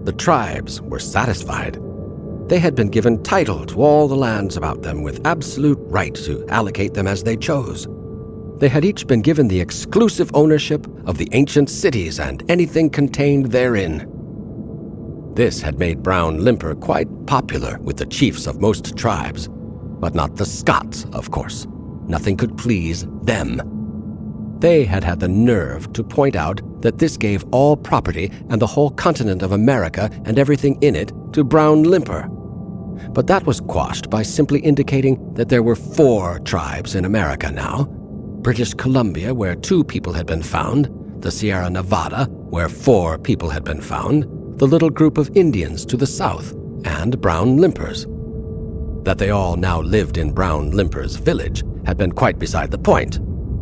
The tribes were satisfied. They had been given title to all the lands about them with absolute right to allocate them as they chose. They had each been given the exclusive ownership of the ancient cities and anything contained therein. This had made Brown Limper quite popular with the chiefs of most tribes, but not the Scots, of course. Nothing could please them. They had had the nerve to point out that this gave all property and the whole continent of America and everything in it to Brown Limper. But that was quashed by simply indicating that there were 4 tribes in America now: British Columbia, where 2 people had been found; the Sierra Nevada, where 4 people had been found; the little group of Indians to the south; and Brown Limpers. That they all now lived in Brown Limper's village had been quite beside the point.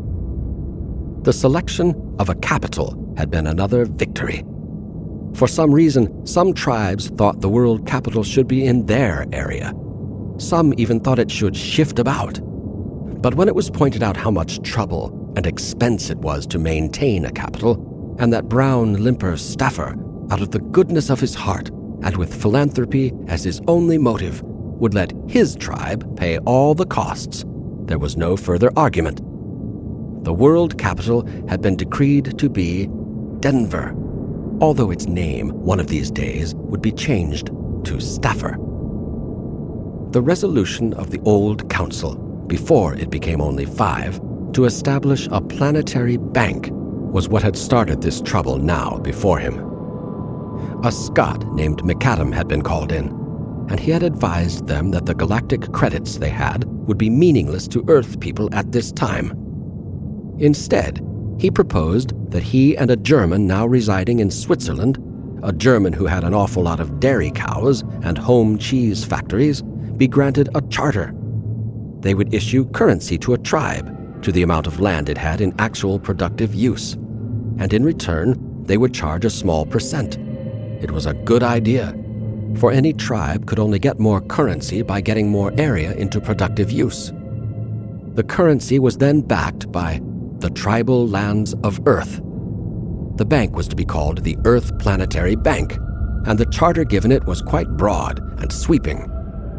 The selection of a capital had been another victory. For some reason, some tribes thought the world capital should be in their area. Some even thought it should shift about. But when it was pointed out how much trouble and expense it was to maintain a capital, and that Brown Limper Stafford, out of the goodness of his heart and with philanthropy as his only motive, would let his tribe pay all the costs, there was no further argument. The world capital had been decreed to be Denver, although its name one of these days would be changed to Stafford. The resolution of the old council, before it became only 5, to establish a planetary bank was what had started this trouble now before him. A Scot named McAdam had been called in, and he had advised them that the galactic credits they had would be meaningless to Earth people at this time. Instead, he proposed that he and a German now residing in Switzerland, a German who had an awful lot of dairy cows and home cheese factories, be granted a charter. They would issue currency to a tribe, to the amount of land it had in actual productive use, and in return, they would charge a small percent. It was a good idea, for any tribe could only get more currency by getting more area into productive use. The currency was then backed by the tribal lands of Earth. The bank was to be called the Earth Planetary Bank, and the charter given it was quite broad and sweeping.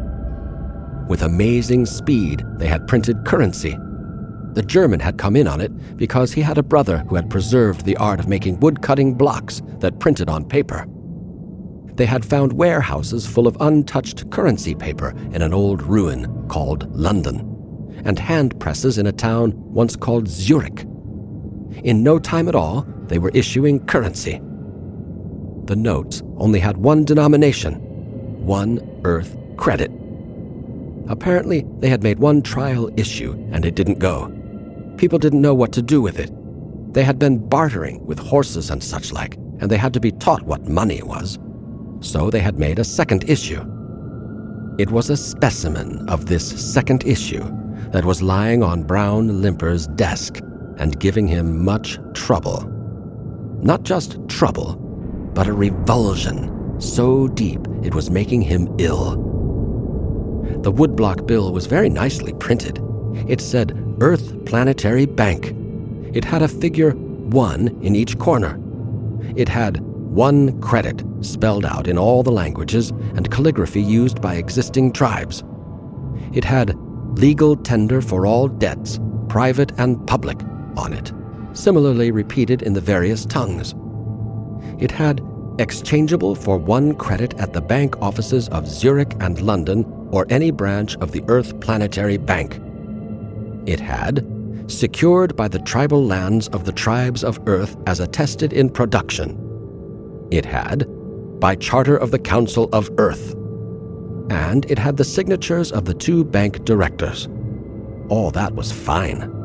With amazing speed, they had printed currency. The German had come in on it because he had a brother who had preserved the art of making wood-cutting blocks that printed on paper. They had found warehouses full of untouched currency paper in an old ruin called London, and hand presses in a town once called Zurich. In no time at all, they were issuing currency. The notes only had one denomination: 1 Earth credit. Apparently, they had made one trial issue, and it didn't go. People didn't know what to do with it. They had been bartering with horses and such like, and they had to be taught what money was. So they had made a second issue. It was a specimen of this second issue that was lying on Brown Limper's desk and giving him much trouble. Not just trouble, but a revulsion so deep it was making him ill. The woodblock bill was very nicely printed. It said Earth Planetary Bank. It had a figure 1 in each corner. It had 1 credit spelled out in all the languages and calligraphy used by existing tribes. It had legal tender for all debts, private and public, on it, similarly repeated in the various tongues. It had exchangeable for 1 credit at the bank offices of Zurich and London or any branch of the Earth Planetary Bank. It had secured by the tribal lands of the tribes of Earth as attested in production. It had by charter of the Council of Earth. And it had the signatures of the 2 bank directors. All that was fine.